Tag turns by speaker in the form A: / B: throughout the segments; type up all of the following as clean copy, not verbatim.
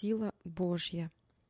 A: Сила Божья.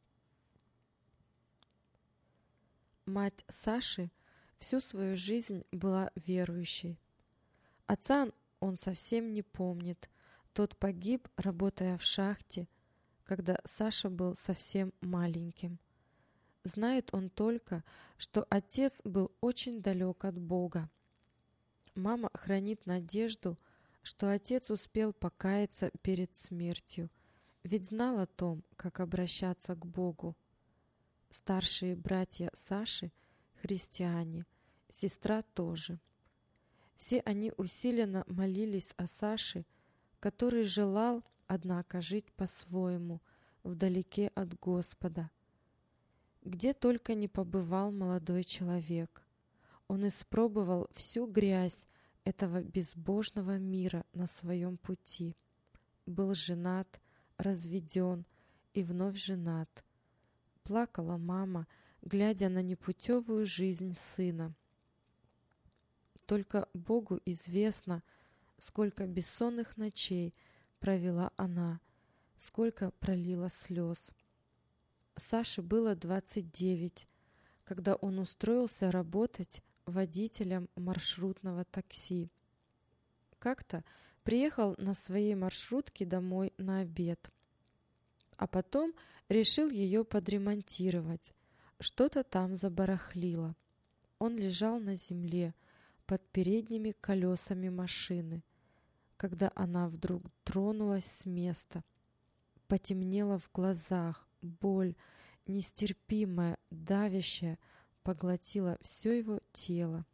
A: Мать Саши всю свою жизнь была верующей. Отца он совсем не помнит. Тот погиб, работая в шахте, когда Саша был совсем маленьким. Знает он только, что отец был очень далек от Бога. Мама хранит надежду, что отец успел покаяться перед смертью, ведь знал о том, как обращаться к Богу. Старшие братья Саши – христиане, сестра тоже. Все они усиленно молились о Саше, который желал, однако, жить по-своему, вдалеке от Господа. Где только не побывал молодой человек, он испробовал всю грязь этого безбожного мира на своем пути. Был женат, разведен и вновь женат. Плакала мама, глядя на непутевую жизнь сына. Только Богу известно, сколько бессонных ночей провела она, сколько пролила слез. Саше было 29, когда он устроился работать водителем маршрутного такси. Как-то приехал на своей маршрутке домой на обед, а потом решил ее подремонтировать. Что-то там забарахлило. Он лежал на земле под передними колесами машины, когда она вдруг тронулась с места. Потемнело в глазах, боль, нестерпимая, давящая, поглотила все его тело.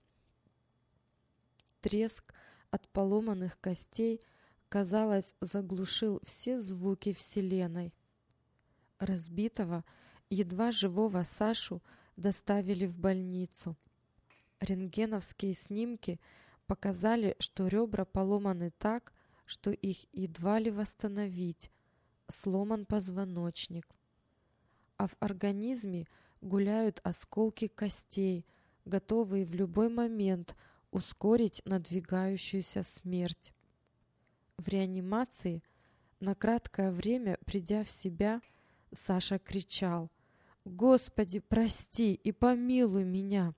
A: Треск от поломанных костей, казалось, заглушил все звуки вселенной. Разбитого, едва живого Сашу доставили в больницу. Рентгеновские снимки показали, что ребра поломаны так, что их едва ли восстановить, сломан позвоночник. А в организме гуляют осколки костей, готовые в любой момент ускорить надвигающуюся смерть. В реанимации, на краткое время придя в себя, Саша кричал: «Господи, прости и помилуй меня!»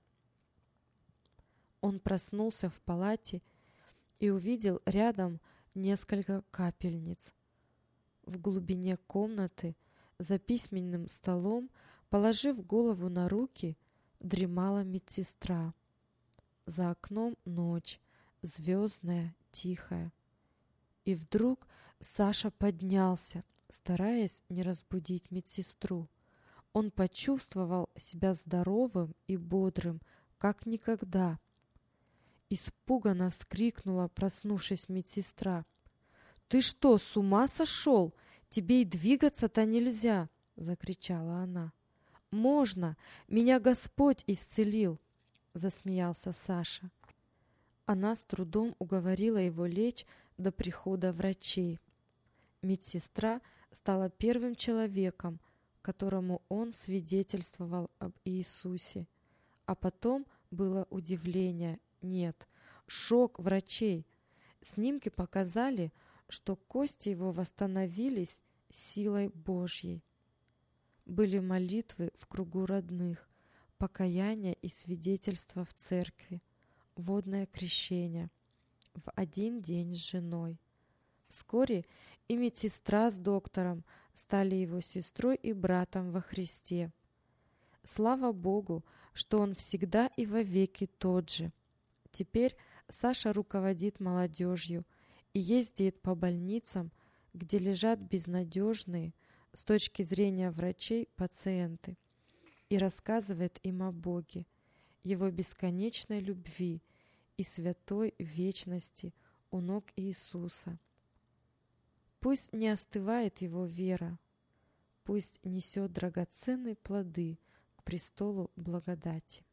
A: Он проснулся в палате и увидел рядом несколько капельниц. В глубине комнаты, за письменным столом, положив голову на руки, дремала медсестра. За окном ночь, звездная, тихая. И вдруг Саша поднялся, стараясь не разбудить медсестру. Он почувствовал себя здоровым и бодрым, как никогда. Испуганно вскрикнула, проснувшись медсестра. «Ты что, с ума сошел? Тебе и двигаться-то нельзя!» — закричала она. «Можно! Меня Господь исцелил!» — засмеялся Саша. Она с трудом уговорила его лечь до прихода врачей. Медсестра стала первым человеком, которому он свидетельствовал об Иисусе. А потом было удивление, нет, шок врачей. Снимки показали, что кости его восстановились силой Божьей. Были молитвы в кругу родных, покаяние и свидетельство в церкви, водное крещение, в один день с женой. Вскоре и медсестра с доктором стали его сестрой и братом во Христе. Слава Богу, что он всегда и вовеки тот же. Теперь Саша руководит молодежью и ездит по больницам, где лежат безнадежные, с точки зрения врачей, пациенты, и рассказывает им о Боге, Его бесконечной любви и святой вечности у ног Иисуса. Пусть не остывает его вера, пусть несет драгоценные плоды к престолу благодати.